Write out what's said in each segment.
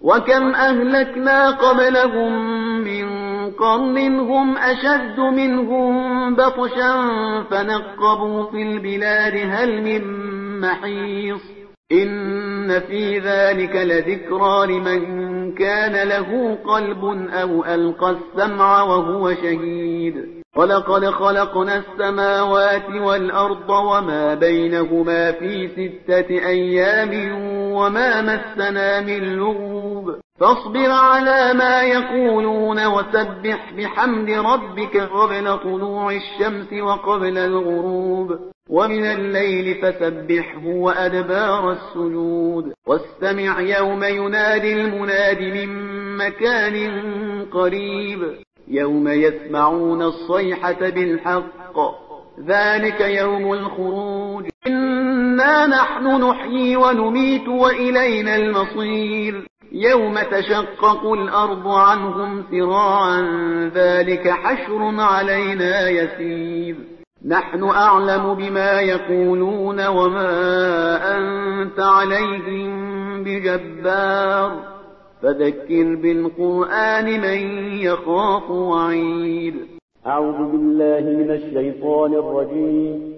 وكم أهلكنا قبلهم من قرن هم أشد منهم بطشا فنقبوا في البلاد هل من محيص إن في ذلك لذكرى لمن كان له قلب أو ألقى السمع وهو شهيد ولقد خلقنا السماوات والأرض وما بينهما في 6 أيام وما مسنا من لغوب فاصبر على ما يقولون وسبح بحمد ربك قبل طلوع الشمس وقبل الغروب ومن الليل فسبحه وأدبار السجود واستمع يوم ينادي المناد من مكان قريب يوم يسمعون الصيحة بالحق ذلك يوم الخروج إنا نحن نحيي ونميت وإلينا المصير يوم تشقق الأرض عنهم سراعا ذلك حشر علينا يسير نحن أعلم بما يقولون وما أنت عليهم بجبار فذكر بالقرآن من يخاف وعيد أعوذ بالله من الشيطان الرجيم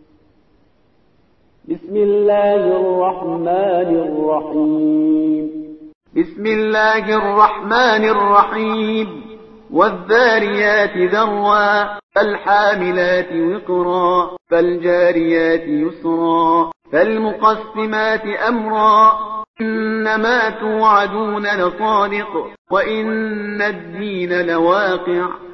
بسم الله الرحمن الرحيم بسم الله الرحمن الرحيم والذاريات ذروا فالحاملات وقرا فالجاريات يسرا فالمقسمات أمرا إنما توعدون لصادق وإن الدين لواقع